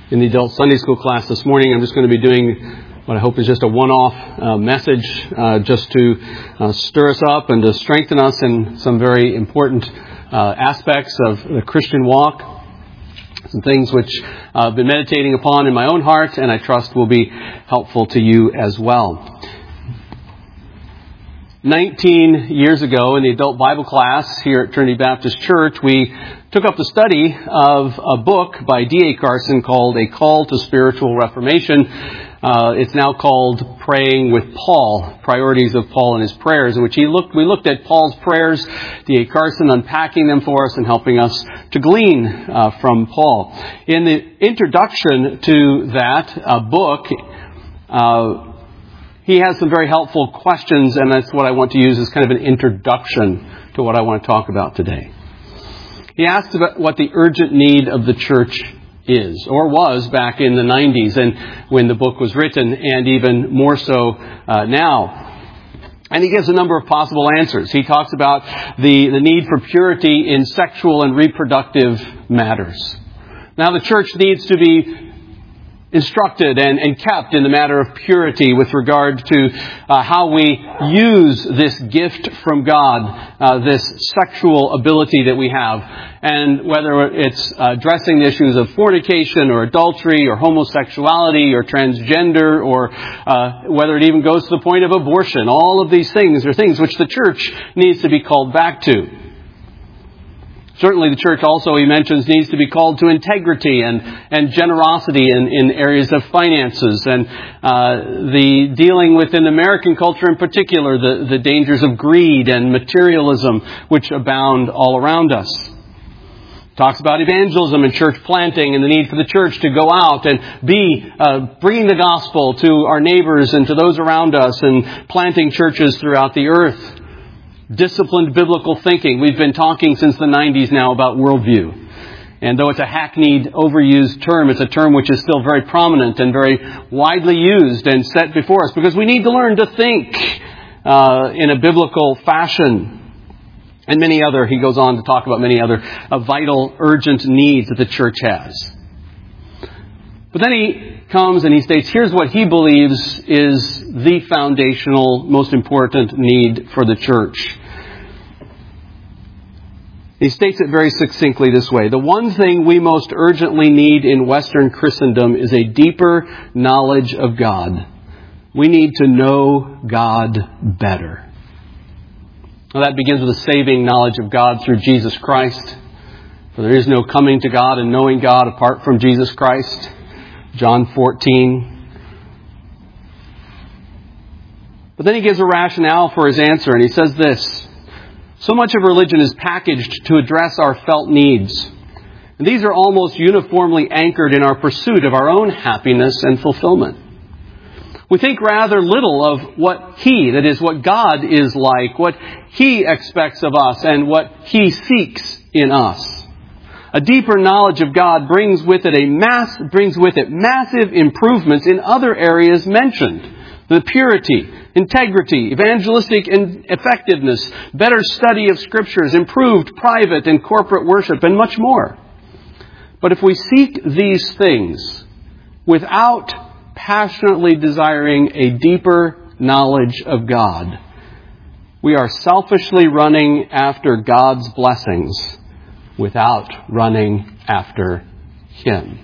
In the adult Sunday school class this morning, I'm just going to be doing what I hope is just a one-off message just to stir us up and to strengthen us in some very important aspects of the Christian walk. Some things which I've been meditating upon in my own heart and I trust will be helpful to you as well. 19 years ago in the adult Bible class here at Trinity Baptist Church, we took up the study of a book by D.A. Carson called A Call to Spiritual Reformation. It's now called Praying with Paul, Priorities of Paul and His Prayers, in which we looked at Paul's prayers, D.A. Carson unpacking them for us and helping us to glean from Paul. In the introduction to that book, he has some very helpful questions, and that's what I want to use as kind of an introduction to what I want to talk about today. He asks about what the urgent need of the church is, or was back in the 90s and when the book was written, and even more so now. And he gives a number of possible answers. He talks about the need for purity in sexual and reproductive matters. Now the church needs to be instructed and kept in the matter of purity with regard to how we use this gift from God, this sexual ability that we have, and whether it's addressing the issues of fornication or adultery or homosexuality or transgender, or whether it even goes to the point of abortion. All of these things are things which the church needs to be called back to. Certainly the church also, he mentions, needs to be called to integrity and generosity in areas of finances, and the dealing within American culture in particular, the dangers of greed and materialism which abound all around us. Talks about evangelism and church planting and the need for the church to go out and be bringing the gospel to our neighbors and to those around us and planting churches throughout the earth. Disciplined biblical thinking. We've been talking since the 90s now about worldview. And though it's a hackneyed, overused term, it's a term which is still very prominent and very widely used and set before us, because we need to learn to think in a biblical fashion. And he goes on to talk about many other vital, urgent needs that the church has. But then he comes and he states, here's what he believes is the foundational, most important need for the church. He states it very succinctly this way: the one thing we most urgently need in Western Christendom is a deeper knowledge of God. We need to know God better. Well, that begins with a saving knowledge of God through Jesus Christ. For there is no coming to God and knowing God apart from Jesus Christ. John 14. But then he gives a rationale for his answer, and he says this: so much of religion is packaged to address our felt needs. And these are almost uniformly anchored in our pursuit of our own happiness and fulfillment. We think rather little of what that is, what God is like, what He expects of us, and what He seeks in us. A deeper knowledge of God brings with it massive improvements in other areas mentioned. The purity, integrity, evangelistic effectiveness, better study of Scriptures, improved private and corporate worship, and much more. But if we seek these things without passionately desiring a deeper knowledge of God, we are selfishly running after God's blessings without running after Him.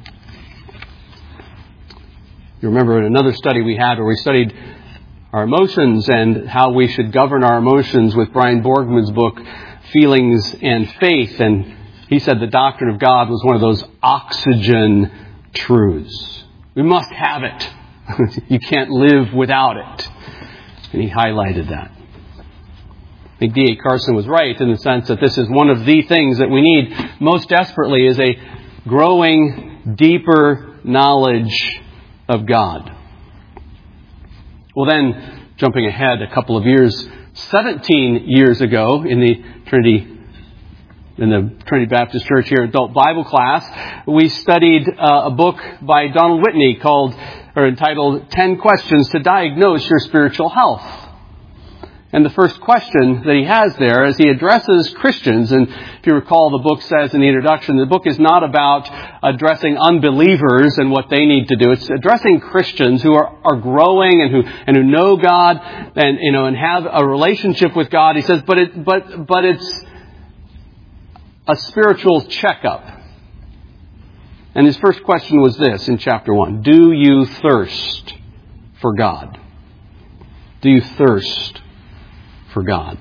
You remember in another study we had where we studied our emotions and how we should govern our emotions with Brian Borgman's book, Feelings and Faith. And he said the doctrine of God was one of those oxygen truths. We must have it. You can't live without it. And he highlighted that. I think D.A. Carson was right in the sense that this is one of the things that we need most desperately, is a growing, deeper knowledge of God. Well then, jumping ahead a couple of years, 17 years ago in the Trinity Baptist Church here adult Bible class, we studied a book by Donald Whitney entitled 10 Questions to Diagnose Your Spiritual Health. And the first question that he has there as he addresses Christians, and if you recall, the book says in the introduction, the book is not about addressing unbelievers and what they need to do. It's addressing Christians who are growing and who know God and have a relationship with God. He says, but it's a spiritual checkup. And his first question was this in chapter 1. Do you thirst for God? Do you thirst for God?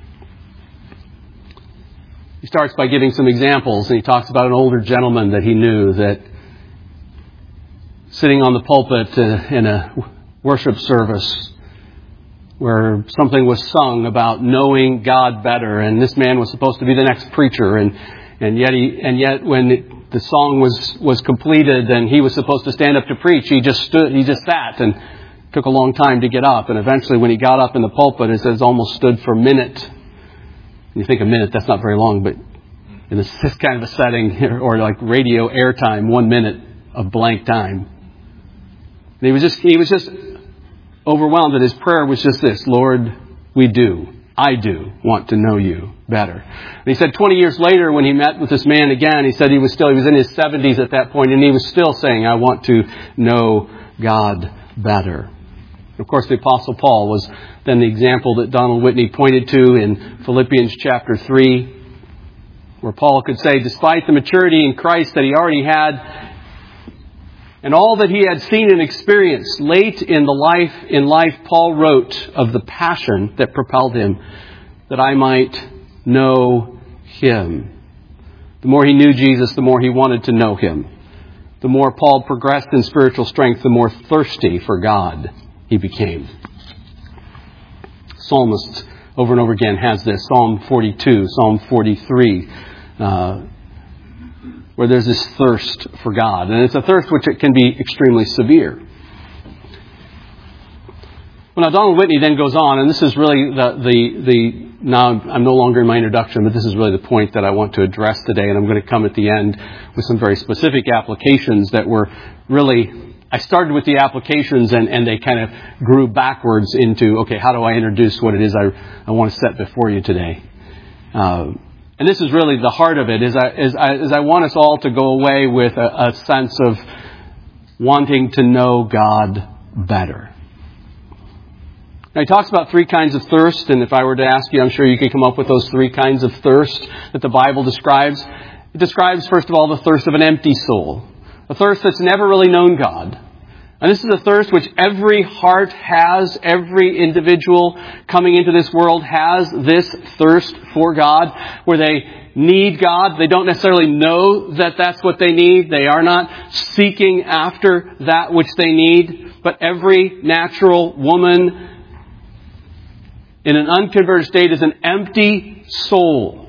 He starts by giving some examples, and he talks about an older gentleman that he knew that sitting on the pulpit in a worship service where something was sung about knowing God better, and this man was supposed to be the next preacher, and yet when the song was completed and he was supposed to stand up to preach, he just sat and took a long time to get up. And eventually when he got up in the pulpit, it says almost stood for a minute. And you think a minute, that's not very long, but in this kind of a setting, or like radio airtime, 1 minute of blank time. And he was just overwhelmed, and his prayer was just this: Lord, I do want to know you better. And he said 20 years later when he met with this man again, he said he was in his 70s at that point, and he was still saying, I want to know God better. Of course, the Apostle Paul was then the example that Donald Whitney pointed to in Philippians chapter 3, where Paul could say, despite the maturity in Christ that he already had, and all that he had seen and experienced late in life, Paul wrote of the passion that propelled him, that I might know Him. The more he knew Jesus, the more he wanted to know Him. The more Paul progressed in spiritual strength, the more thirsty for God he became. Psalmist over and over again has this. Psalm 42, Psalm 43, where there's this thirst for God. And it's a thirst which it can be extremely severe. Well, now Donald Whitney then goes on, and this is really now I'm no longer in my introduction, but this is really the point that I want to address today, and I'm going to come at the end with some very specific applications that were really, I started with the applications and they kind of grew backwards into, okay, how do I introduce what it is I want to set before you today? And this is really the heart of it, is I want us all to go away with a sense of wanting to know God better. Now, he talks about 3 kinds of thirst, and if I were to ask you, I'm sure you could come up with those 3 kinds of thirst that the Bible describes. It describes, first of all, the thirst of an empty soul, a thirst that's never really known God. And this is a thirst which every heart has, every individual coming into this world has this thirst for God, where they need God. They don't necessarily know that that's what they need. They are not seeking after that which they need. But every natural woman in an unconverted state is an empty soul.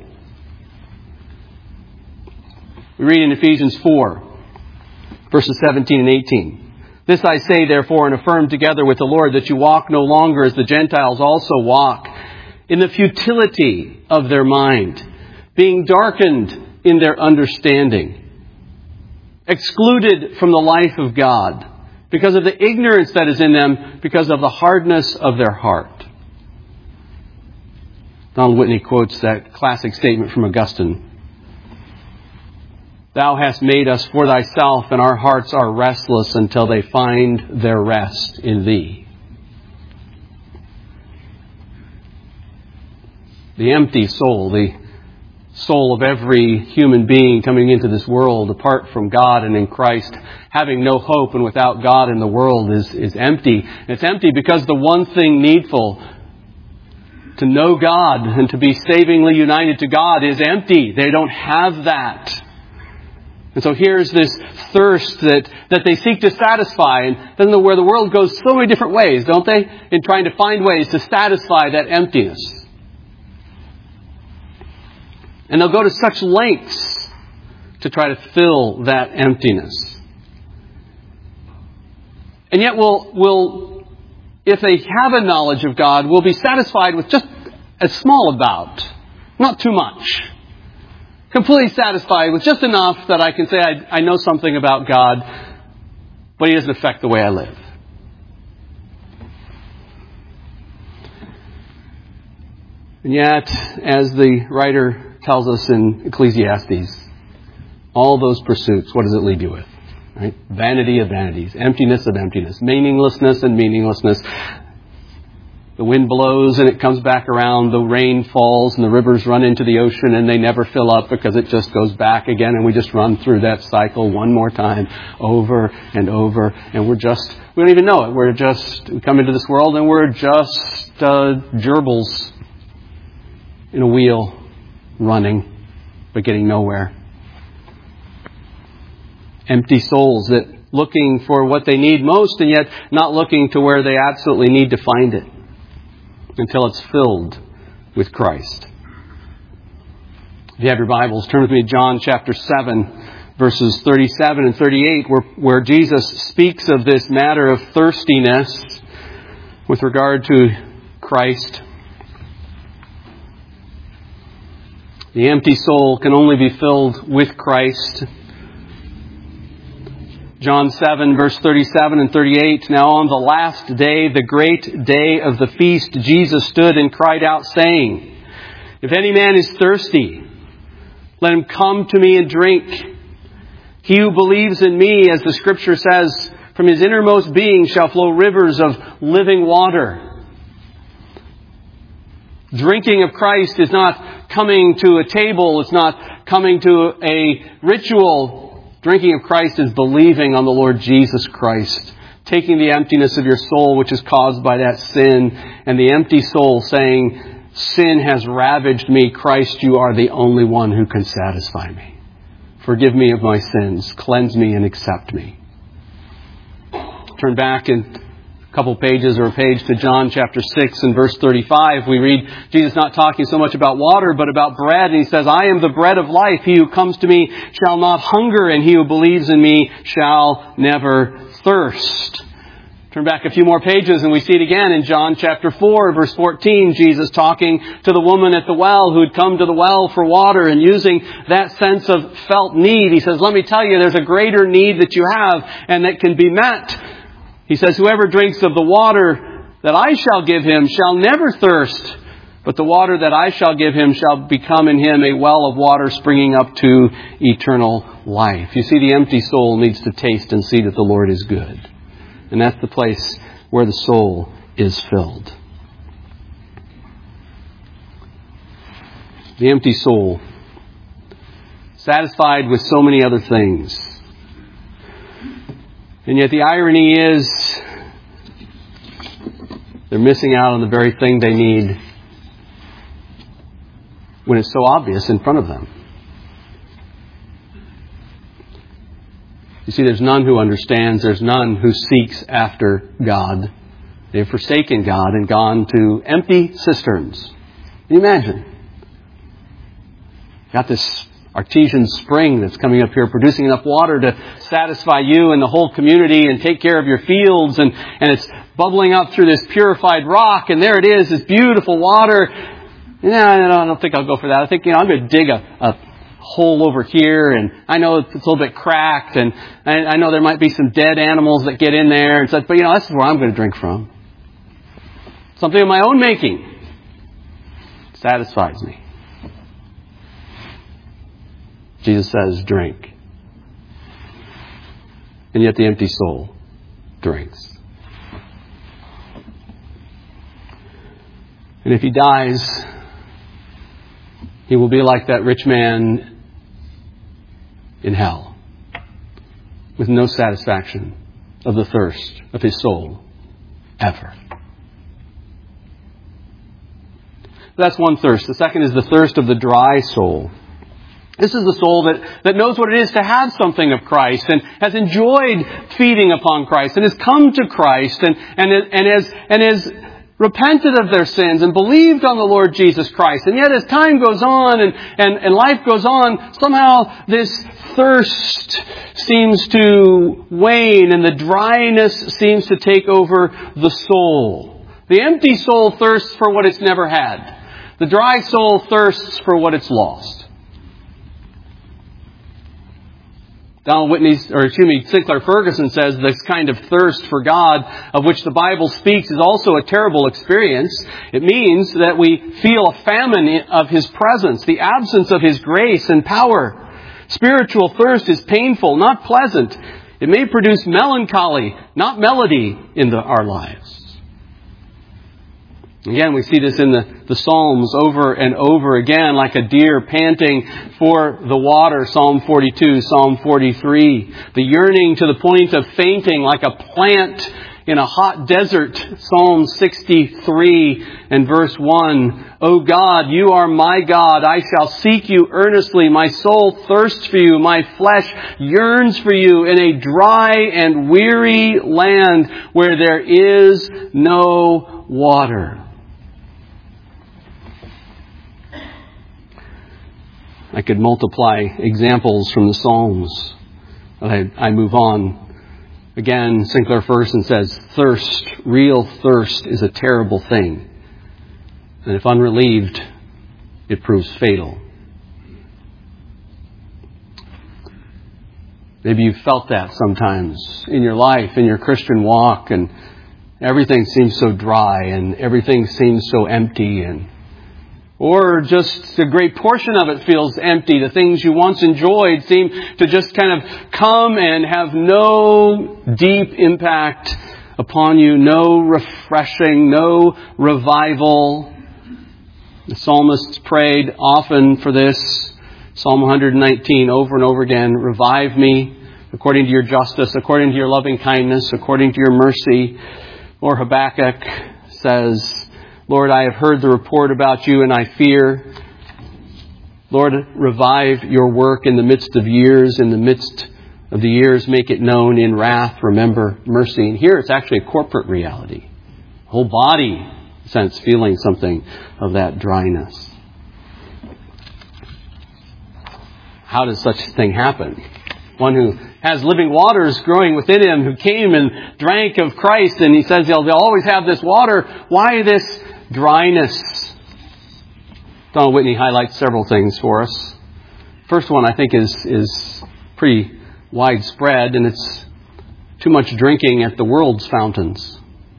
We read in Ephesians 4, verses 17 and 18. This I say, therefore, and affirm together with the Lord, that you walk no longer as the Gentiles also walk, in the futility of their mind, being darkened in their understanding, excluded from the life of God, because of the ignorance that is in them, because of the hardness of their heart. Donald Whitney quotes that classic statement from Augustine. Thou hast made us for thyself, and our hearts are restless until they find their rest in thee. The empty soul, the soul of every human being coming into this world apart from God and in Christ, having no hope and without God in the world is empty. And it's empty because the one thing needful to know God and to be savingly united to God is empty. They don't have that. And so here's this thirst that they seek to satisfy. And then where the world goes so many different ways, don't they? In trying to find ways to satisfy that emptiness. And they'll go to such lengths to try to fill that emptiness. And yet will, if they have a knowledge of God, will be satisfied with just a small amount, not too much. Completely satisfied with just enough that I can say I know something about God, but He doesn't affect the way I live. And yet, as the writer tells us in Ecclesiastes, all those pursuits, what does it leave you with? Right? Vanity of vanities, emptiness of emptiness, meaninglessness and meaninglessness. The wind blows and it comes back around, the rain falls and the rivers run into the ocean and they never fill up because it just goes back again, and we just run through that cycle one more time, over and over, and we don't even know it. We come into this world and we're just gerbils in a wheel, running, but getting nowhere. Empty souls that looking for what they need most and yet not looking to where they absolutely need to find it until it's filled with Christ. If you have your Bibles, turn with me to John chapter 7, verses 37 and 38, where Jesus speaks of this matter of thirstiness with regard to Christ. The empty soul can only be filled with Christ. John 7, verse 37 and 38. Now on the last day, the great day of the feast, Jesus stood and cried out, saying, If any man is thirsty, let him come to me and drink. He who believes in me, as the Scripture says, from his innermost being shall flow rivers of living water. Drinking of Christ is not coming to a table. It's not coming to a ritual. Drinking of Christ is believing on the Lord Jesus Christ, taking the emptiness of your soul, which is caused by that sin, and the empty soul saying, Sin has ravaged me. Christ, you are the only one who can satisfy me. Forgive me of my sins. Cleanse me and accept me. Turn back in a couple pages or a page to John chapter 6 and verse 35. We read Jesus not talking so much about water, but about bread. And He says, I am the bread of life. He who comes to me shall not hunger, and he who believes in me shall never thirst. Turn back a few more pages and we see it again in John chapter 4, verse 14. Jesus talking to the woman at the well who had come to the well for water, and using that sense of felt need. He says, let me tell you, there's a greater need that you have and that can be met. He says, whoever drinks of the water that I shall give him shall never thirst, but the water that I shall give him shall become in him a well of water springing up to eternal life. You see, the empty soul needs to taste and see that the Lord is good. And that's the place where the soul is filled. The empty soul, satisfied with so many other things. And yet the irony is, they're missing out on the very thing they need when it's so obvious in front of them. You see, there's none who understands. There's none who seeks after God. They've forsaken God and gone to empty cisterns. Can you imagine? Got this artesian spring that's coming up here, producing enough water to satisfy you and the whole community and take care of your fields. And it's bubbling up through this purified rock. And there it is, this beautiful water. No, I don't think I'll go for that. I think, I'm going to dig a hole over here, and I know it's a little bit cracked, and I know there might be some dead animals that get in there, and such, but this is where I'm going to drink from. Something of my own making satisfies me. Jesus says, drink. And yet the empty soul drinks. And if he dies, he will be like that rich man in hell, with no satisfaction of the thirst of his soul ever. That's one thirst. The second is the thirst of the dry soul. This is the soul that knows what it is to have something of Christ and has enjoyed feeding upon Christ and has come to Christ and has repented of their sins and believed on the Lord Jesus Christ. And yet as time goes on and life goes on, somehow this thirst seems to wane and the dryness seems to take over the soul. The empty soul thirsts for what it's never had. The dry soul thirsts for what it's lost. Sinclair Ferguson says this kind of thirst for God of which the Bible speaks is also a terrible experience. It means that we feel a famine of His presence, the absence of His grace and power. Spiritual thirst is painful, not pleasant. It may produce melancholy, not melody in our lives. Again, we see this in the Psalms over and over again, like a deer panting for the water, Psalm 42, Psalm 43. The yearning to the point of fainting, like a plant in a hot desert, Psalm 63 and verse 1. O God, you are my God. I shall seek you earnestly. My soul thirsts for you. My flesh yearns for you in a dry and weary land where there is no water. I could multiply examples from the Psalms. I move on. Again, Sinclair Ferguson says, thirst, real thirst, is a terrible thing. And if unrelieved, it proves fatal. Maybe you've felt that sometimes in your life, in your Christian walk, and everything seems so dry and everything seems so empty, or just a great portion of it feels empty. The things you once enjoyed seem to just kind of come and have no deep impact upon you, no refreshing, no revival. The psalmists prayed often for this. Psalm 119, over and over again, revive me according to your justice, according to your loving kindness, according to your mercy. Or Habakkuk says, Lord, I have heard the report about you and I fear. Lord, revive your work in the midst of years. In the midst of the years, make it known. In wrath, remember mercy. And here it's actually a corporate reality. Whole body, in a sense, feeling something of that dryness. How does such a thing happen? One who has living waters growing within him, who came and drank of Christ, and he says they'll always have this water. Why this dryness? Donald Whitney highlights several things for us. First one I think is pretty widespread, and it's too much drinking at the world's fountains.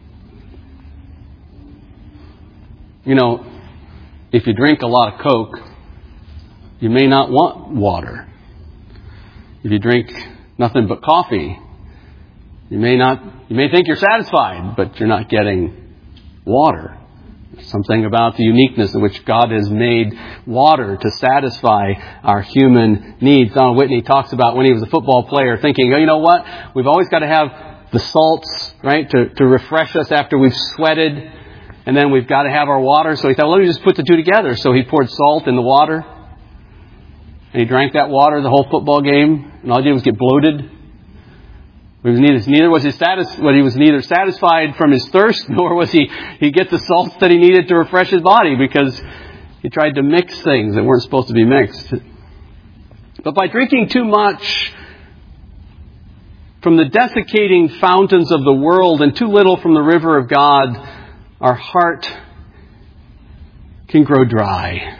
You know, if you drink a lot of Coke, you may not want water. If you drink nothing but coffee, you may think you're satisfied, but you're not getting water. Something about the uniqueness in which God has made water to satisfy our human needs. Donald Whitney talks about when he was a football player thinking, oh, you know what? We've always got to have the salts, right, to refresh us after we've sweated. And then we've got to have our water. So he thought, well, let me just put the two together. So he poured salt in the water. And he drank that water the whole football game. And all he did was get bloated. He was neither satisfied from his thirst, nor was he get the salts that he needed to refresh his body, because he tried to mix things that weren't supposed to be mixed. But by drinking too much from the desiccating fountains of the world and too little from the river of God, our heart can grow dry.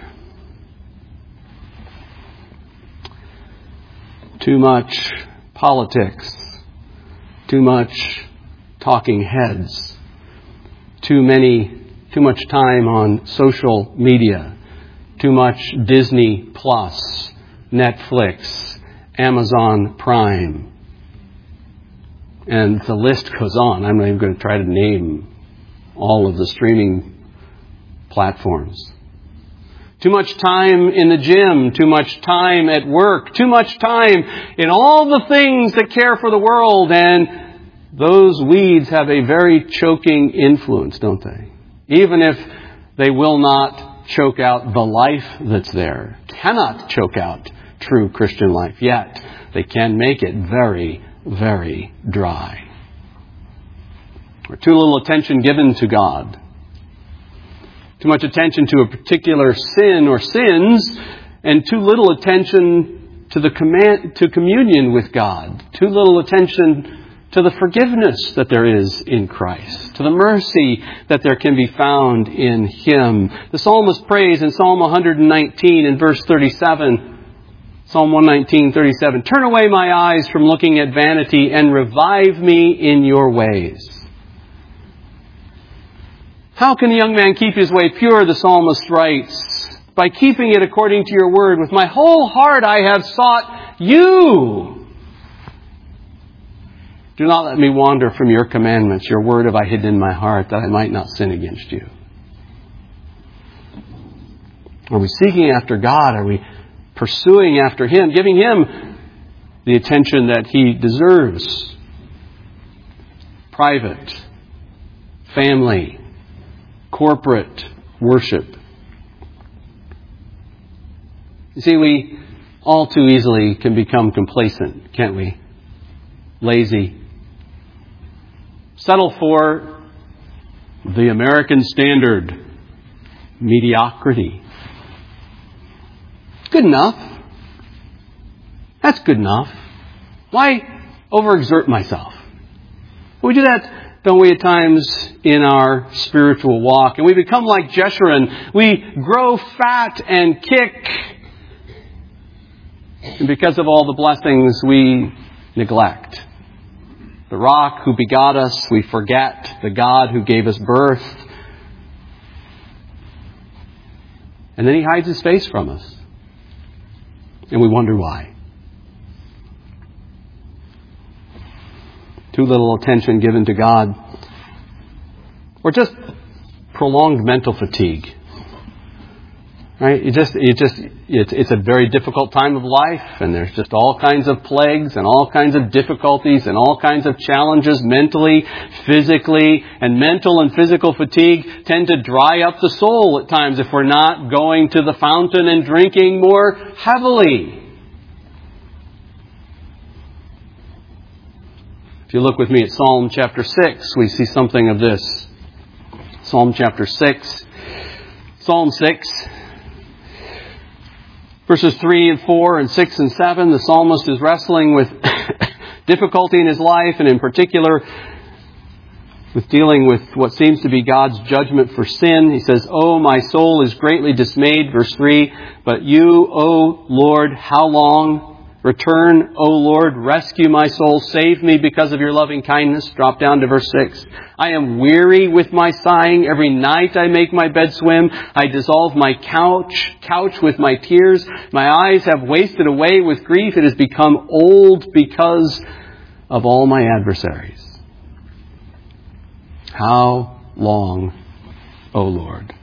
Too much politics. Too much talking heads. Too much time on social media. Too much Disney Plus, Netflix, Amazon Prime. And the list goes on. I'm not even going to try to name all of the streaming platforms. Too much time in the gym, too much time at work, too much time in all the things that care for the world, and those weeds have a very choking influence, don't they? Even if they will not choke out the life that's there, cannot choke out true Christian life, yet they can make it very, very dry. Or too little attention given to God. Too much attention to a particular sin or sins, and too little attention to to communion with God. Too little attention to the forgiveness that there is in Christ, to the mercy that there can be found in Him. The psalmist prays in Psalm 119 in verse 37, Psalm 119:37. Turn away my eyes from looking at vanity and revive me in your ways. How can a young man keep his way pure, the psalmist writes? By keeping it according to your word. With my whole heart I have sought you. Do not let me wander from your commandments. Your word have I hidden in my heart, that I might not sin against you. Are we seeking after God? Are we pursuing after Him? Giving Him the attention that He deserves? Private, family, corporate worship. You see, we all too easily can become complacent, can't we? Lazy. Settle for the American standard. Mediocrity. Good enough. That's good enough. Why overexert myself? We do that, don't we, at times in our spiritual walk. And we become like Jeshurun. We grow fat and kick. And because of all the blessings, we neglect. The rock who begot us, we forget. The God who gave us birth. And then He hides His face from us. And we wonder why. Too little attention given to God. Or just prolonged mental fatigue. Right? It's a very difficult time of life, and there's just all kinds of plagues and all kinds of difficulties and all kinds of challenges mentally, physically, and mental and physical fatigue tend to dry up the soul at times if we're not going to the fountain and drinking more heavily. If you look with me at Psalm chapter 6, we see something of this. Psalm chapter 6. Psalm 6. Verses 3 and 4 and 6 and 7, the psalmist is wrestling with difficulty in his life, and in particular with dealing with what seems to be God's judgment for sin. He says, "Oh, my soul is greatly dismayed," verse 3, "but you, O Lord, how long? Return, O Lord, rescue my soul, save me because of your loving kindness." Drop down to verse 6. "I am weary with my sighing. Every night I make my bed swim. I dissolve my couch with my tears. My eyes have wasted away with grief. It has become old because of all my adversaries. How long, O Lord?"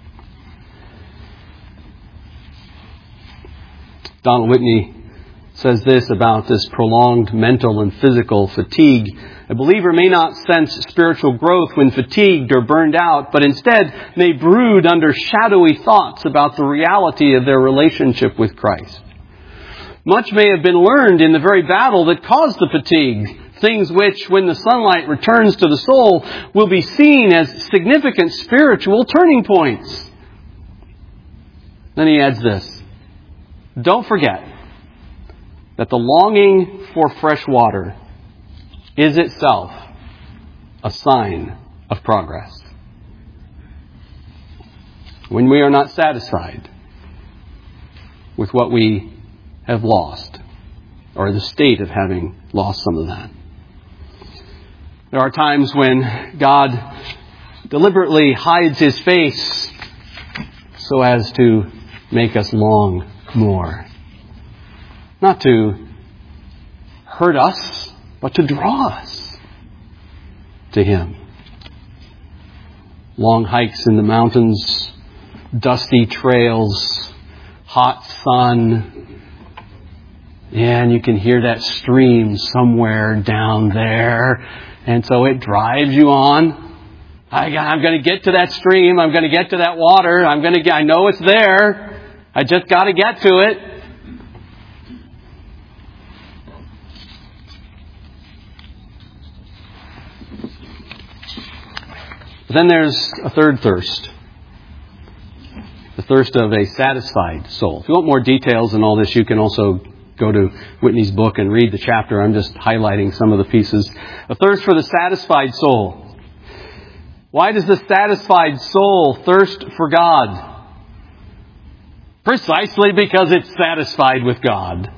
Donald Whitney says this about this prolonged mental and physical fatigue. "A believer may not sense spiritual growth when fatigued or burned out, but instead may brood under shadowy thoughts about the reality of their relationship with Christ. Much may have been learned in the very battle that caused the fatigue, things which, when the sunlight returns to the soul, will be seen as significant spiritual turning points." Then he adds this, "Don't forget that the longing for fresh water is itself a sign of progress." When we are not satisfied with what we have lost, or the state of having lost some of that. There are times when God deliberately hides His face so as to make us long more. Not to hurt us, but to draw us to Him. Long hikes in the mountains, dusty trails, hot sun. Yeah, and you can hear that stream somewhere down there. And so it drives you on. I'm going to get to that stream. I'm going to get to that water. I know it's there. I just got to get to it. Then there's a third thirst. The thirst of a satisfied soul. If you want more details on all this, you can also go to Whitney's book and read the chapter. I'm just highlighting some of the pieces. A thirst for the satisfied soul. Why does the satisfied soul thirst for God? Precisely because it's satisfied with God.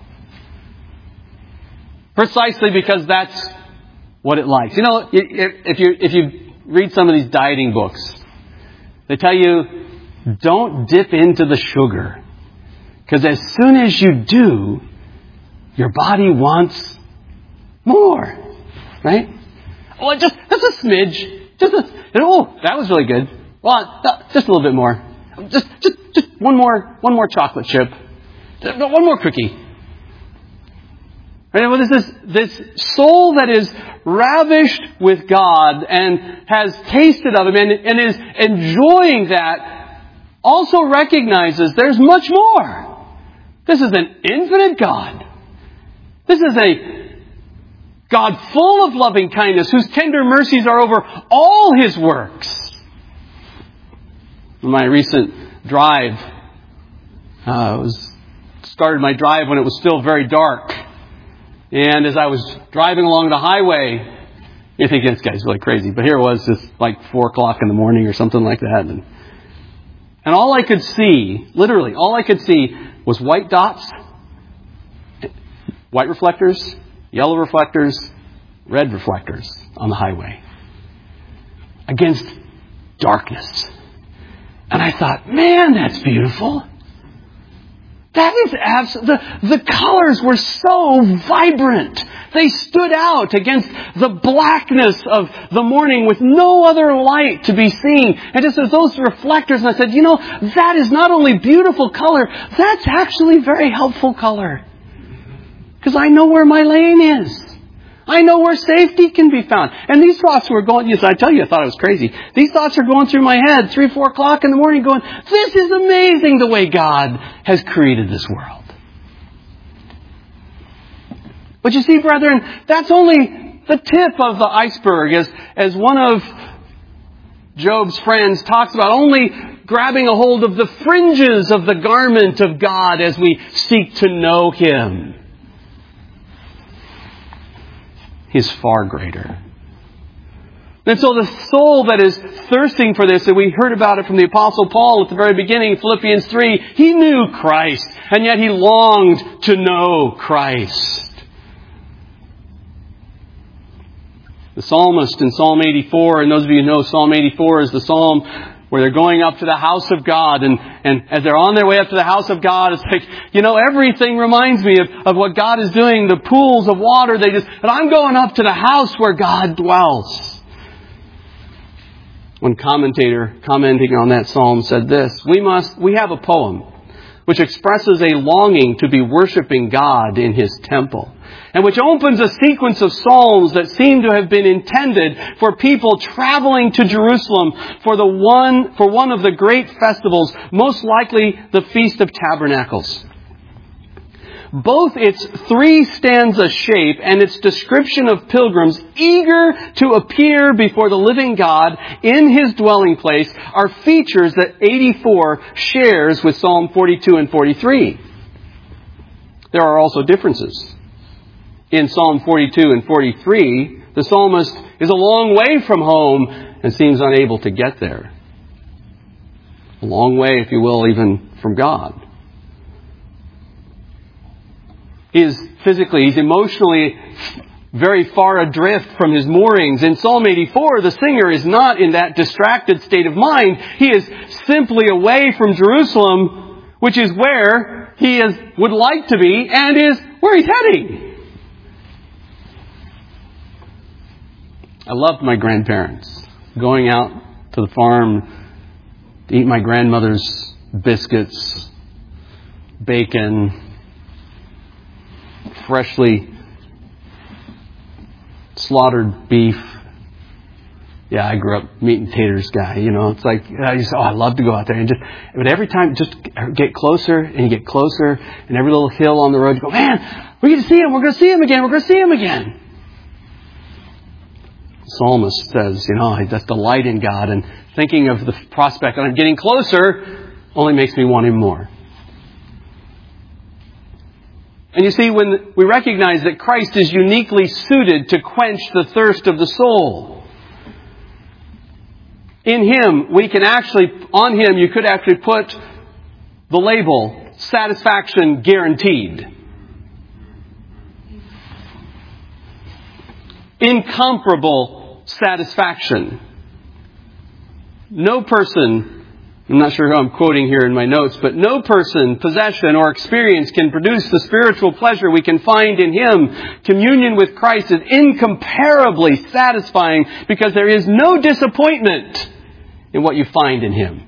Precisely because that's what it likes. You know, if you read some of these dieting books, they tell you, don't dip into the sugar. Because as soon as you do, your body wants more. Right? Well, just a smidge. Oh, that was really good. Well, just a little bit more. Just one more chocolate chip. One more cookie. Right? Well, this soul that is ravished with God and has tasted of Him and is enjoying that also recognizes there's much more. This is an infinite God. This is a God full of loving kindness, whose tender mercies are over all His works. In my recent drive, started my drive when it was still very dark. And as I was driving along the highway, you think this guy's really crazy, but here it was just like 4 o'clock in the morning or something like that. And all I could see, literally, all I could see was white dots, white reflectors, yellow reflectors, red reflectors on the highway against darkness. And I thought, man, that's beautiful. That is the colors were so vibrant. They stood out against the blackness of the morning with no other light to be seen. And just as those reflectors, and I said, that is not only beautiful color, that's actually very helpful color. Because I know where my lane is. I know where safety can be found. And these thoughts were going, yes, I tell you, I thought it was crazy. These thoughts are going through my head 3, 4 o'clock in the morning going, this is amazing the way God has created this world. But you see, brethren, that's only the tip of the iceberg. As one of Job's friends talks about, only grabbing a hold of the fringes of the garment of God as we seek to know Him. He's far greater. And so the soul that is thirsting for this, and we heard about it from the Apostle Paul at the very beginning, Philippians 3, he knew Christ, and yet he longed to know Christ. The psalmist in Psalm 84, and those of you who know Psalm 84 is the psalm where they're going up to the house of God, and as they're on their way up to the house of God, it's like, everything reminds me of what God is doing, the pools of water, and I'm going up to the house where God dwells. One commentator commenting on that psalm said this, we have a poem which expresses a longing to be worshiping God in His temple, and which opens a sequence of psalms that seem to have been intended for people traveling to Jerusalem for one of the great festivals, most likely the Feast of Tabernacles. Both its 3-stanza shape and its description of pilgrims eager to appear before the living God in His dwelling place are features that 84 shares with Psalm 42 and 43. There are also differences. In Psalm 42 and 43, the psalmist is a long way from home and seems unable to get there. A long way, if you will, even from God. He's emotionally very far adrift from his moorings. In Psalm 84, the singer is not in that distracted state of mind. He is simply away from Jerusalem, which is where he would like to be and is where he's heading. I loved my grandparents. Going out to the farm to eat my grandmother's biscuits, bacon, freshly slaughtered beef. Yeah, I grew up meat and taters guy. It's like, I love to go out there. But every time, just get closer and you get closer, and every little hill on the road, you go, man, we're going to see him. We're going to see him again. We're going to see him again. The psalmist says, that's delight in God, and thinking of the prospect that I'm getting closer only makes me want Him more. And you see, when we recognize that Christ is uniquely suited to quench the thirst of the soul, in Him, on Him, you could actually put the label, satisfaction guaranteed. Incomparable satisfaction. No person, I'm not sure who I'm quoting here in my notes, but no person, possession, or experience can produce the spiritual pleasure we can find in Him. Communion with Christ is incomparably satisfying because there is no disappointment in what you find in Him.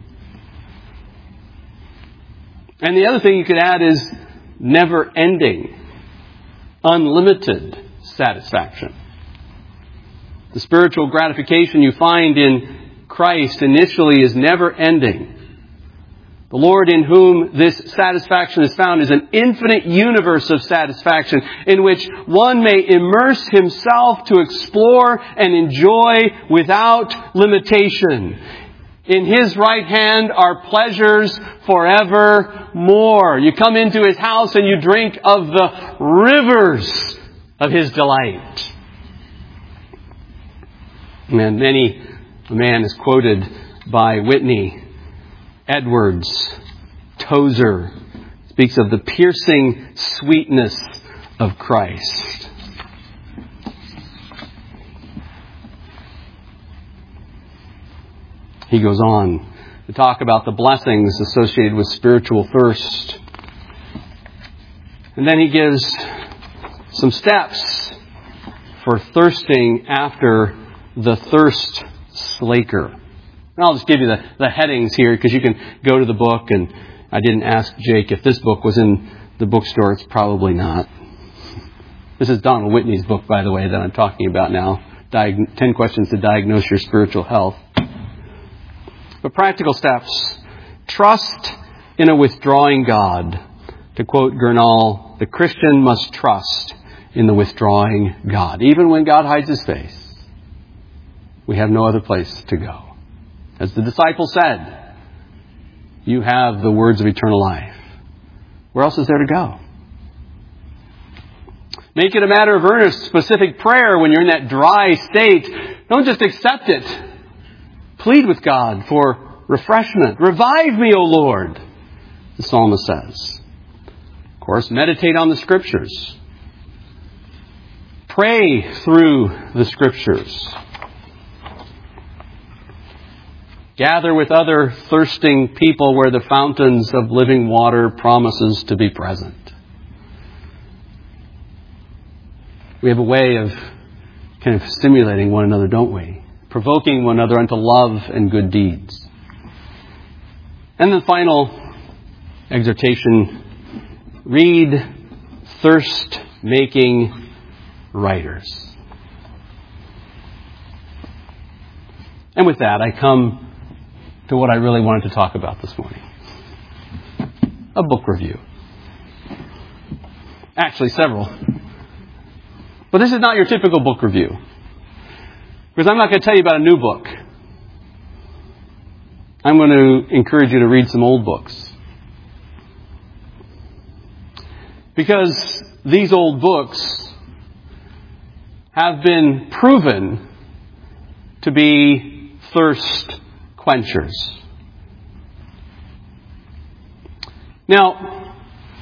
And the other thing you could add is never-ending, unlimited satisfaction. The spiritual gratification you find in Christ initially is never-ending. The Lord in whom this satisfaction is found is an infinite universe of satisfaction in which one may immerse himself to explore and enjoy without limitation. In His right hand are pleasures forevermore. You come into His house and you drink of the rivers of His delight. And a man is quoted by Whitney, Edwards, Tozer, speaks of the piercing sweetness of Christ. He goes on to talk about the blessings associated with spiritual thirst. And then he gives some steps for thirsting after the thirst slaker. And I'll just give you the headings here because you can go to the book, and I didn't ask Jake if this book was in the bookstore. It's probably not. This is Donald Whitney's book, by the way, that I'm talking about now. 10 Questions to Diagnose Your Spiritual Health. But practical steps. Trust in a withdrawing God. To quote Gurnall, the Christian must trust in the withdrawing God. Even when God hides His face, we have no other place to go. As the disciple said, you have the words of eternal life. Where else is there to go? Make it a matter of earnest, specific prayer when you're in that dry state. Don't just accept it. Plead with God for refreshment. Revive me, O Lord, the psalmist says. Of course, meditate on the Scriptures. Pray through the Scriptures. Gather with other thirsting people where the fountains of living water promises to be present. We have a way of kind of stimulating one another, don't we? Provoking one another unto love and good deeds. And the final exhortation, read thirst-making writers. And with that, I come to what I really wanted to talk about this morning. A book review. Actually, several. But this is not your typical book review. Because I'm not going to tell you about a new book. I'm going to encourage you to read some old books. Because these old books have been proven to be thirst quenchers. Now,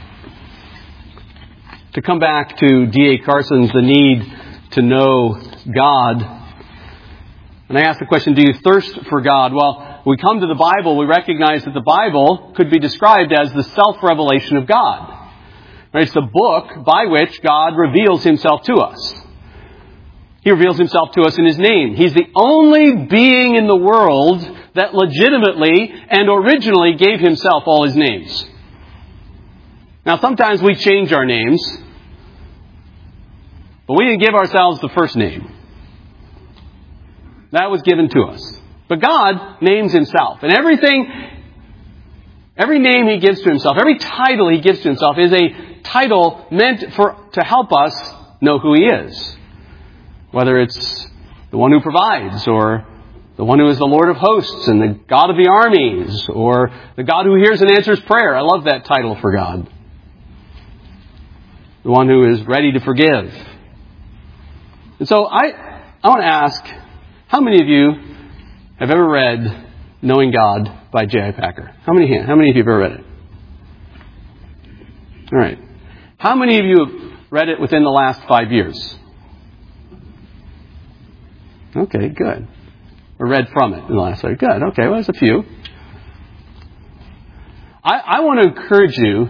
to come back to D.A. Carson's The Need to Know God, and I asked the question, do you thirst for God? Well, we come to the Bible, we recognize that the Bible could be described as the self-revelation of God. It's the book by which God reveals Himself to us. He reveals Himself to us in His name. He's the only being in the world that legitimately and originally gave Himself all His names. Now, sometimes we change our names, but we didn't give ourselves the first name. That was given to us. But God names Himself. And every name He gives to Himself, every title He gives to Himself is a title meant to help us know who He is. Whether it's the one who provides, or the one who is the Lord of hosts and the God of the armies, or the God who hears and answers prayer. I love that title for God. The one who is ready to forgive. And so I want to ask, how many of you have ever read Knowing God by J.I. Packer? How many of you have ever read it? All right. How many of you have read it within the last 5 years? Okay, good. Or read from it in the last 5 years. Good. Okay, well, there's a few. I want to encourage you.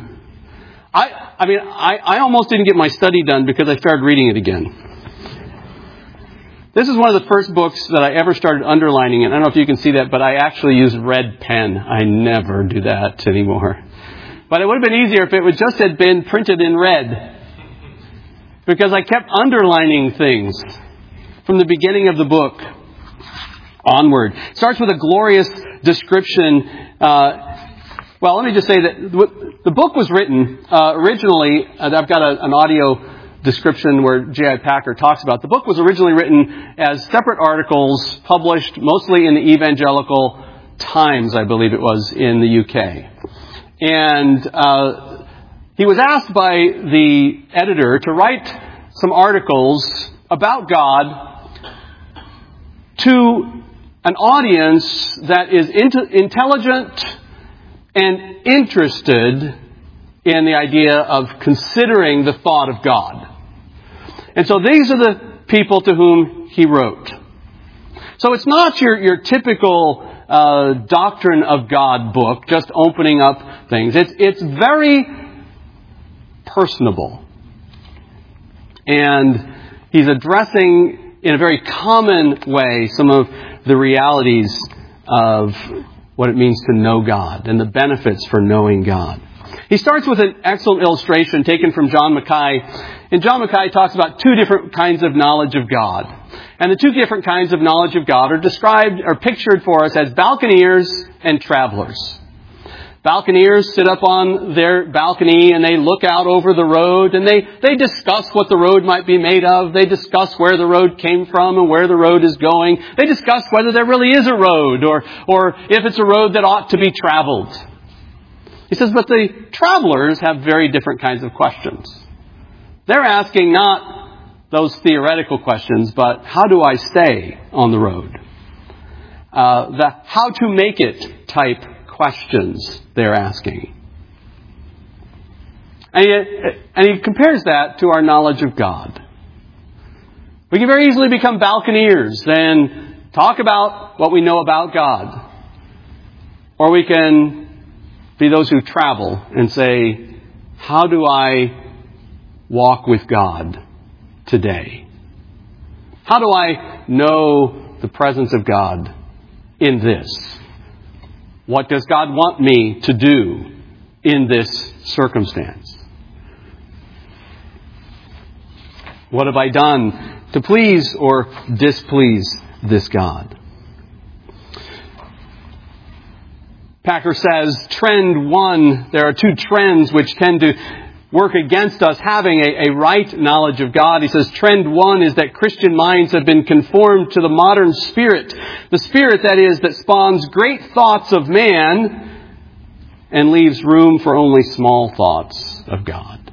I almost didn't get my study done because I started reading it again. This is one of the first books that I ever started underlining. And I don't know if you can see that, but I actually use red pen. I never do that anymore. But it would have been easier if it would just had been printed in red. Because I kept underlining things from the beginning of the book onward. It starts with a glorious description. Well, let me just say that the book was written originally. I've got an audio description where J.I. Packer talks about. The book was originally written as separate articles published mostly in the Evangelical Times, I believe it was, in the UK. And he was asked by the editor to write some articles about God to an audience that is intelligent and interested in the idea of considering the thought of God. And so these are the people to whom he wrote. So it's not your typical doctrine of God book, just opening up things. It's very personable. And he's addressing in a very common way some of the realities of what it means to know God and the benefits for knowing God. He starts with an excellent illustration taken from John Mackay. And John Mackay talks about two different kinds of knowledge of God. And the two different kinds of knowledge of God are described or pictured for us as balconeers and travelers. Balconeers sit up on their balcony and they look out over the road and they discuss what the road might be made of. They discuss where the road came from and where the road is going. They discuss whether there really is a road or if it's a road that ought to be traveled. He says, but the travelers have very different kinds of questions. They're asking not those theoretical questions, but how do I stay on the road? The how to make it type questions they're asking. And he compares that to our knowledge of God. We can very easily become balconeers and talk about what we know about God. Or we can be those who travel and say, how do I walk with God today? How do I know the presence of God in this? What does God want me to do in this circumstance? What have I done to please or displease this God? Packer says, trend one, there are two trends which tend to work against us having a right knowledge of God. He says, trend one is that Christian minds have been conformed to the modern spirit. The spirit, that is, that spawns great thoughts of man and leaves room for only small thoughts of God.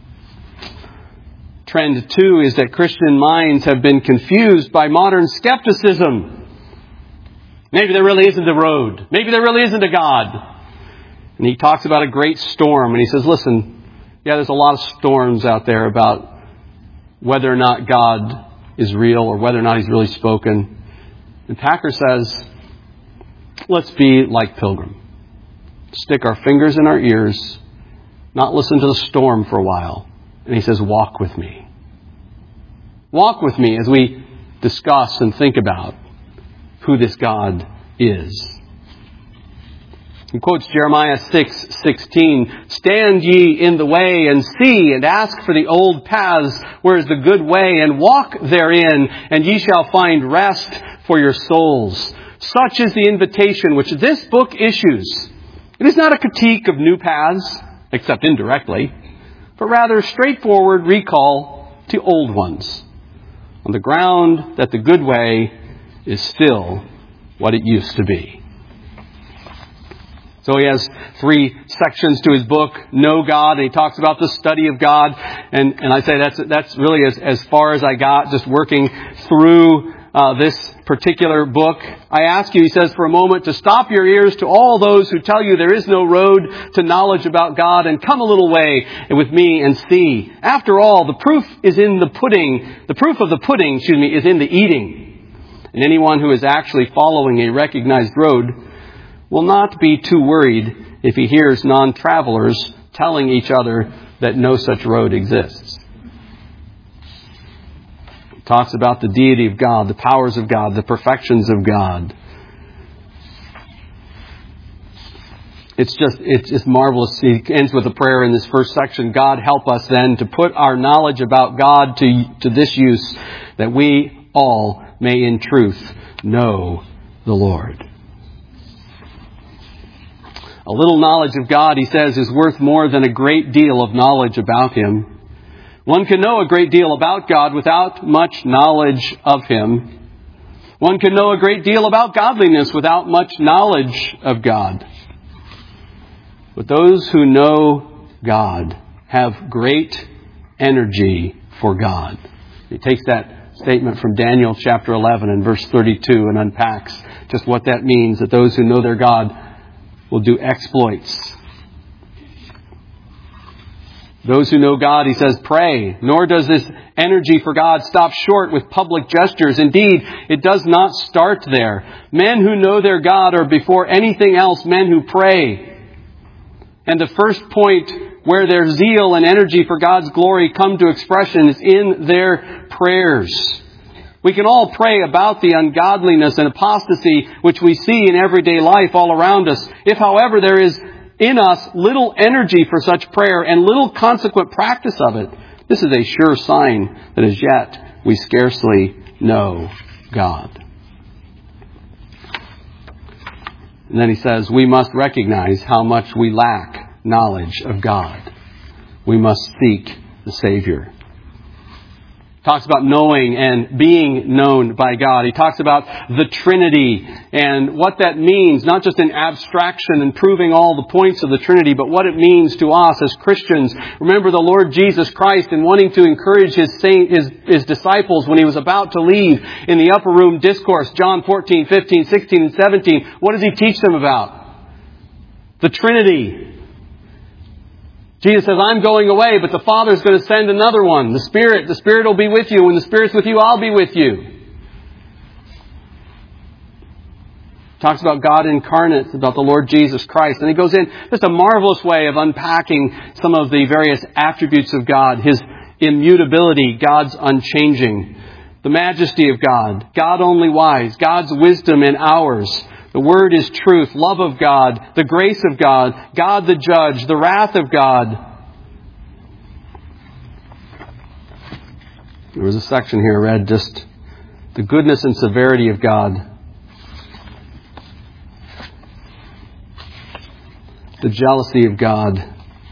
Trend two is that Christian minds have been confused by modern skepticism. Maybe there really isn't a road. Maybe there really isn't a God. And he talks about a great storm. And he says, listen, yeah, there's a lot of storms out there about whether or not God is real or whether or not He's really spoken. And Packer says, let's be like Pilgrim. Stick our fingers in our ears, not listen to the storm for a while. And he says, walk with me. Walk with me as we discuss and think about who this God is. He quotes Jeremiah 6:16, stand ye in the way and see and ask for the old paths, where is the good way, and walk therein, and ye shall find rest for your souls. Such is the invitation which this book issues. It is not a critique of new paths, except indirectly, but rather a straightforward recall to old ones, on the ground that the good way is still what it used to be. So he has 3 sections to his book, Know God, and he talks about the study of God. And I say that's really as far as I got, just working through this particular book. I ask you, he says, for a moment to stop your ears to all those who tell you there is no road to knowledge about God, and come a little way with me and see. After all, the proof is in the pudding. The proof of the pudding, is in the eating. And anyone who is actually following a recognized road will not be too worried if he hears non-travelers telling each other that no such road exists. It talks about the deity of God, the powers of God, the perfections of God. It's just marvelous. He ends with a prayer in this first section. God, help us then to put our knowledge about God to this use, that we all may in truth know the Lord. A little knowledge of God, he says, is worth more than a great deal of knowledge about Him. One can know a great deal about God without much knowledge of Him. One can know a great deal about godliness without much knowledge of God. But those who know God have great energy for God. He takes that statement from Daniel chapter 11 and verse 32 and unpacks just what that means, that those who know their God will do exploits. Those who know God, he says, pray. Nor does this energy for God stop short with public gestures. Indeed, it does not start there. Men who know their God are before anything else men who pray. And the first point where their zeal and energy for God's glory come to expression is in their prayers. We can all pray about the ungodliness and apostasy which we see in everyday life all around us. If, however, there is in us little energy for such prayer and little consequent practice of it, this is a sure sign that as yet we scarcely know God. And then he says, we must recognize how much we lack knowledge of God. We must seek the Savior. Talks about knowing and being known by God. He talks about the Trinity and what that means, not just in abstraction and proving all the points of the Trinity, but what it means to us as Christians. Remember the Lord Jesus Christ, in wanting to encourage his disciples when he was about to leave in the upper room discourse, John 14, 15, 16, and 17. What does he teach them about? The Trinity. Jesus says, I'm going away, but the Father's going to send another one. The Spirit will be with you. When the Spirit's with you, I'll be with you. Talks about God incarnate, about the Lord Jesus Christ. And he goes in just a marvelous way of unpacking some of the various attributes of God. His immutability, God's unchanging. The majesty of God, God only wise. God's wisdom and ours. The Word is truth, love of God, the grace of God, God the judge, the wrath of God. There was a section here I read, just the goodness and severity of God. The jealousy of God.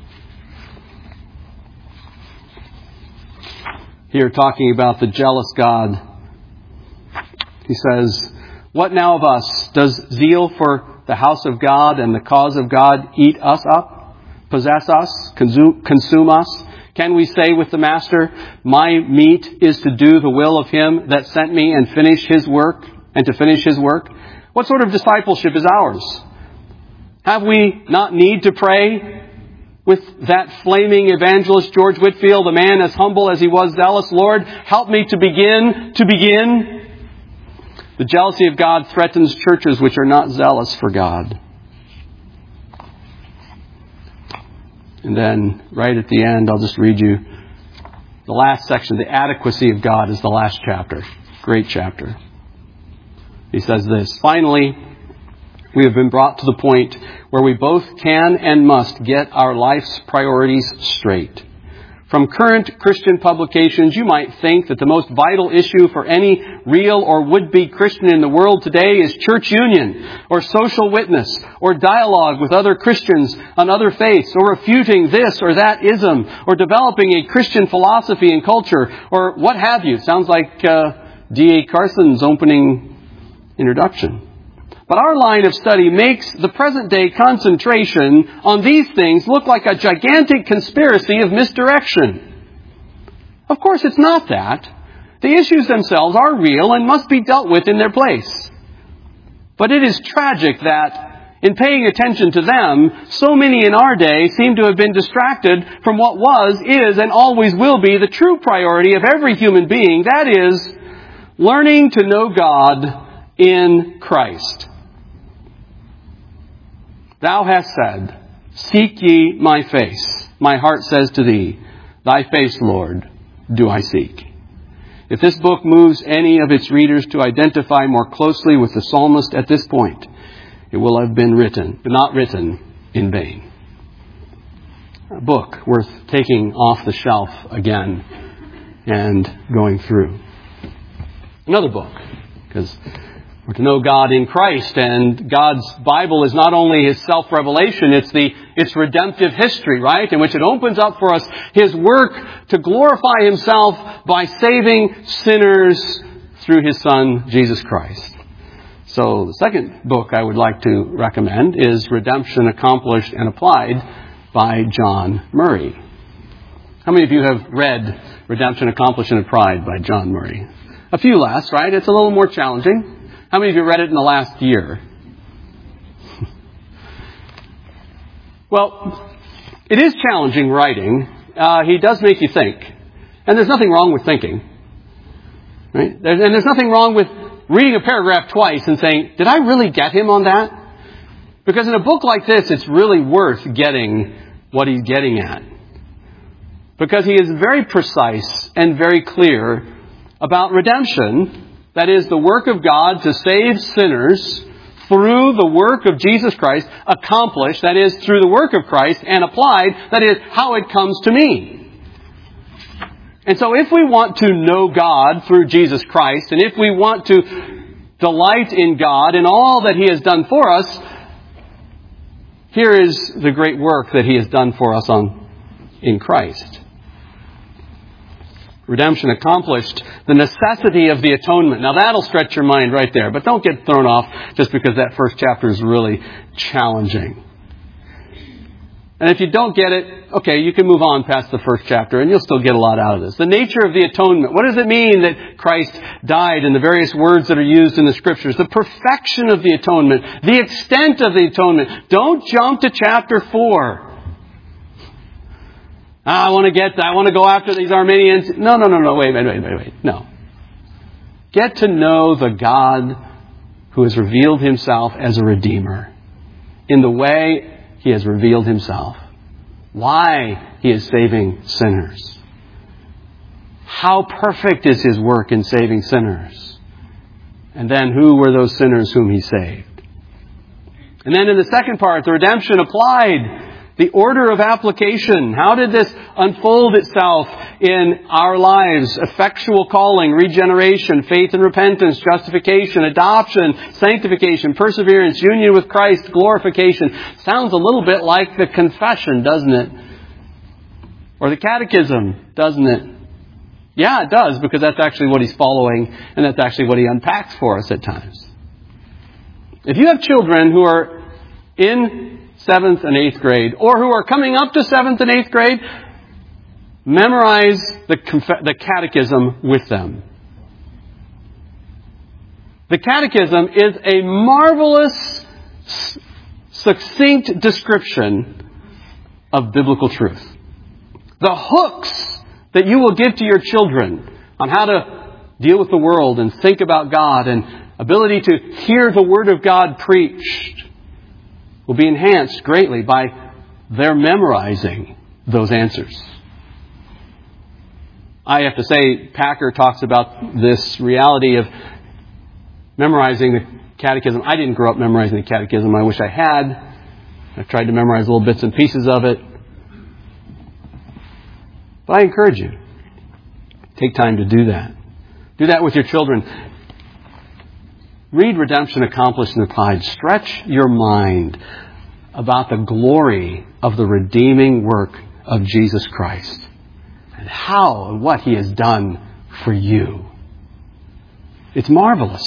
Here talking about the jealous God. He says, what now of us? Does zeal for the house of God and the cause of God eat us up, possess us, consume us? Can we say with the Master, my meat is to do the will of Him that sent me and finish His work, and to finish His work? What sort of discipleship is ours? Have we not need to pray with that flaming evangelist George Whitefield, a man as humble as he was zealous? Lord, help me to begin. The jealousy of God threatens churches which are not zealous for God. And then, right at the end, I'll just read you the last section. The adequacy of God is the last chapter. Great chapter. He says this, finally, we have been brought to the point where we both can and must get our life's priorities straight. From current Christian publications, you might think that the most vital issue for any real or would-be Christian in the world today is church union, or social witness, or dialogue with other Christians on other faiths, or refuting this or that ism, or developing a Christian philosophy and culture, or what have you. Sounds like D.A. Carson's opening introduction. But our line of study makes the present-day concentration on these things look like a gigantic conspiracy of misdirection. Of course, it's not that. The issues themselves are real and must be dealt with in their place. But it is tragic that, in paying attention to them, so many in our day seem to have been distracted from what was, is, and always will be the true priority of every human being. That is, learning to know God in Christ. Thou hast said, Seek ye my face. My heart says to thee, Thy face, Lord, do I seek. If this book moves any of its readers to identify more closely with the psalmist at this point, it will have been written, but not written in vain. A book worth taking off the shelf again and going through. Another book, because we're to know God in Christ, and God's Bible is not only His self-revelation, it's redemptive history, right? In which it opens up for us His work to glorify Himself by saving sinners through His Son, Jesus Christ. So the second book I would like to recommend is Redemption Accomplished and Applied by John Murray. How many of you have read Redemption Accomplished and Applied by John Murray? A few less, right? It's a little more challenging. How many of you read it in the last year? Well, it is challenging writing. He does make you think. And there's nothing wrong with thinking. Right? And there's nothing wrong with reading a paragraph twice and saying, did I really get him on that? Because in a book like this, it's really worth getting what he's getting at. Because he is very precise and very clear about redemption. That is, the work of God to save sinners through the work of Jesus Christ, accomplished, that is, through the work of Christ, and applied, that is, how it comes to me. And so if we want to know God through Jesus Christ, and if we want to delight in God and all that He has done for us, here is the great work that He has done for us in Christ. Redemption accomplished, the necessity of the atonement. Now that'll stretch your mind right there, but don't get thrown off just because that first chapter is really challenging. And if you don't get it, okay, you can move on past the first chapter and you'll still get a lot out of this. The nature of the atonement. What does it mean that Christ died, and the various words that are used in the Scriptures? The perfection of the atonement. The extent of the atonement. Don't jump to chapter 4. I want to go after these Arminians. No, wait. No. Get to know the God who has revealed Himself as a Redeemer in the way He has revealed Himself. Why He is saving sinners. How perfect is His work in saving sinners. And then who were those sinners whom He saved. And then in the second part, the redemption applied. The order of application. How did this unfold itself in our lives? Effectual calling, regeneration, faith and repentance, justification, adoption, sanctification, perseverance, union with Christ, glorification. Sounds a little bit like the confession, doesn't it? Or the catechism, doesn't it? Yeah, it does, because that's actually what he's following, and that's actually what he unpacks for us at times. If you have children who are in 7th and 8th grade, or who are coming up to 7th and 8th grade, memorize the catechism with them. The catechism is a marvelous, succinct description of biblical truth. The hooks that you will give to your children on how to deal with the world and think about God, and ability to hear the Word of God preached, will be enhanced greatly by their memorizing those answers. I have to say, Packer talks about this reality of memorizing the catechism. I didn't grow up memorizing the catechism. I wish I had. I've tried to memorize little bits and pieces of it. But I encourage you, take time to do that. Do that with your children. Read Redemption Accomplished and Applied. Stretch your mind about the glory of the redeeming work of Jesus Christ and how and what He has done for you. It's marvelous.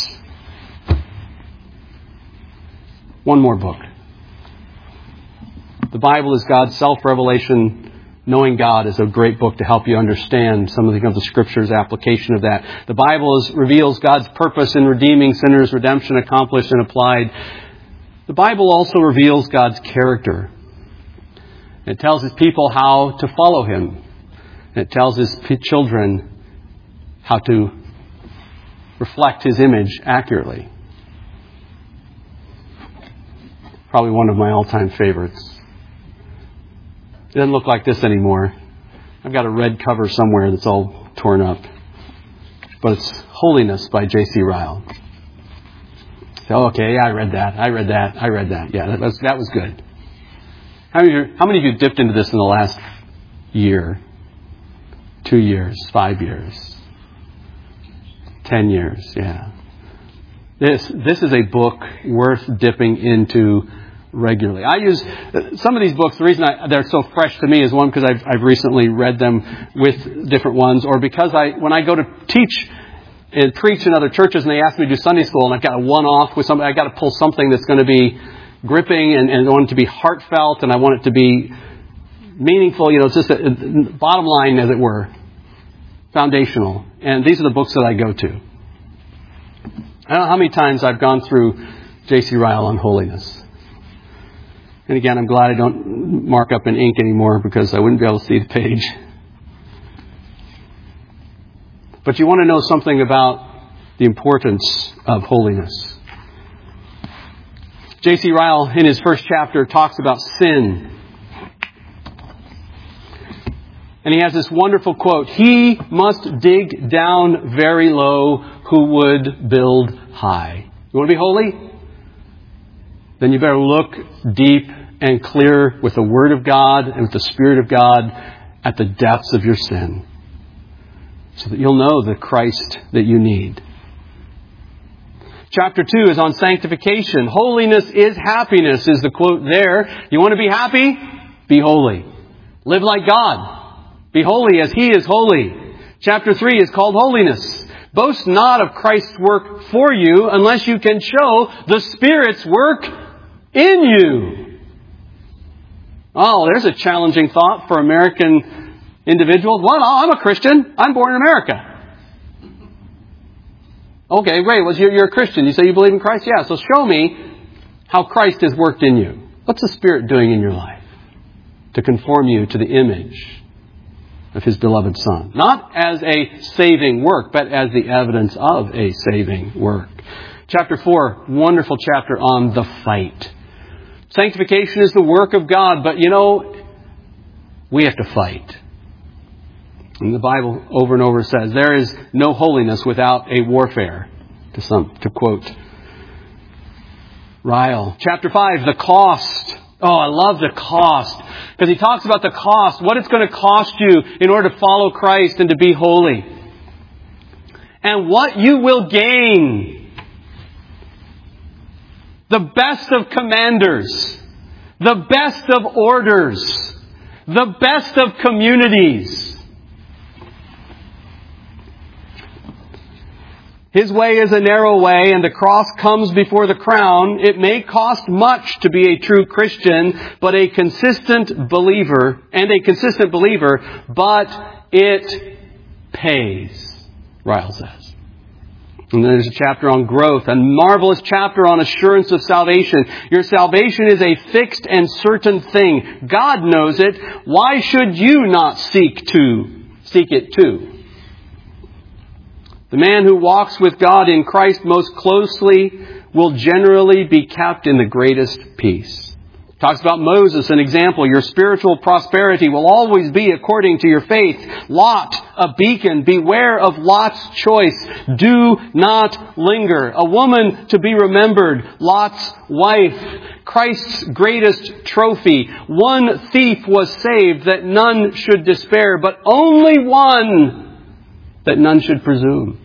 One more book. The Bible is God's self-revelation Knowing God is a great book to help you understand some of the Scripture's application of that. The Bible reveals God's purpose in redeeming sinners, redemption accomplished and applied. The Bible also reveals God's character. It tells His people how to follow Him. It tells His children how to reflect His image accurately. Probably one of my all-time favorites. It doesn't look like this anymore. I've got a red cover somewhere that's all torn up. But it's Holiness by J.C. Ryle. So, okay, yeah, I read that. Yeah, that was good. How many of you dipped into this in the last year? 2 years, 5 years, 10 years, yeah. This is a book worth dipping into regularly. I use some of these books. The reason they're so fresh to me is one, because I've recently read them with different ones, or because when I go to teach and preach in other churches and they ask me to do Sunday school and I've got to one-off with somebody, I've got to pull something that's going to be gripping and I want it to be heartfelt and I want it to be meaningful. It's just a bottom line, as it were, foundational. And these are the books that I go to. I don't know how many times I've gone through J.C. Ryle on holiness. And again, I'm glad I don't mark up in ink anymore because I wouldn't be able to see the page. But you want to know something about the importance of holiness. J.C. Ryle, in his first chapter, talks about sin. And he has this wonderful quote: "He must dig down very low who would build high." You want to be holy? Then you better look deep and clear with the Word of God and with the Spirit of God at the depths of your sin, so that you'll know the Christ that you need. Chapter 2 is on sanctification. Holiness is happiness, is the quote there. You want to be happy? Be holy. Live like God. Be holy as He is holy. Chapter 3 is called holiness. Boast not of Christ's work for you unless you can show the Spirit's work in you. Oh, there's a challenging thought for American individuals. Well, I'm a Christian. I'm born in America. Okay, great. Well, you're a Christian. You say you believe in Christ? Yeah, so show me how Christ has worked in you. What's the Spirit doing in your life to conform you to the image of His beloved Son? Not as a saving work, but as the evidence of a saving work. Chapter 4, wonderful chapter on the fight. Sanctification is the work of God, but we have to fight. And the Bible over and over says there is no holiness without a warfare, to quote Ryle. Chapter 5, the cost. Oh, I love the cost, because he talks about the cost, what it's going to cost you in order to follow Christ and to be holy. And what you will gain. The best of commanders, the best of orders, the best of communities. His way is a narrow way, and the cross comes before the crown. It may cost much to be a true Christian, but a consistent believer, but it pays, Ryle says. And there's a chapter on growth, a marvelous chapter on assurance of salvation. Your salvation is a fixed and certain thing. God knows it. Why should you not seek it too? The man who walks with God in Christ most closely will generally be kept in the greatest peace. Talks about Moses, an example. Your spiritual prosperity will always be according to your faith. Lot, a beacon. Beware of Lot's choice. Do not linger. A woman to be remembered. Lot's wife. Christ's greatest trophy. One thief was saved that none should despair, but only one that none should presume.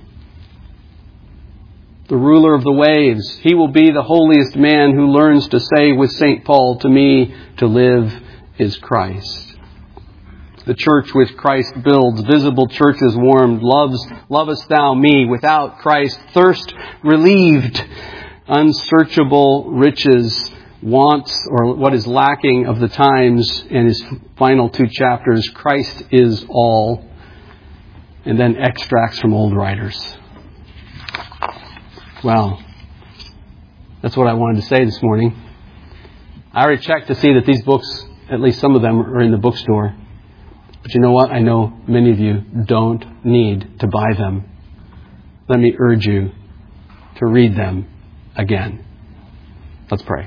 The ruler of the waves. He will be the holiest man who learns to say with St. Paul, to me, to live is Christ. The church with Christ builds, visible churches warmed, lovest thou me, without Christ, thirst relieved, unsearchable riches wants or what is lacking of the times in his final 2 chapters, Christ is all, and then extracts from old writers. Well, that's what I wanted to say this morning. I already checked to see that these books, at least some of them, are in the bookstore. But you know what? I know many of you don't need to buy them. Let me urge you to read them again. Let's pray.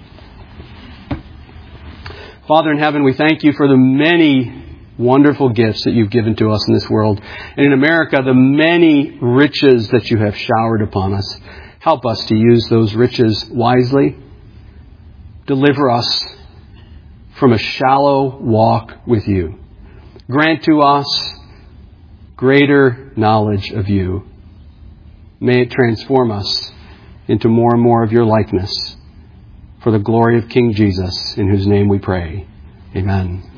Father in heaven, we thank you for the many wonderful gifts that you've given to us in this world. And in America, the many riches that you have showered upon us. Help us to use those riches wisely. Deliver us from a shallow walk with you. Grant to us greater knowledge of you. May it transform us into more and more of your likeness. For the glory of King Jesus, in whose name we pray. Amen.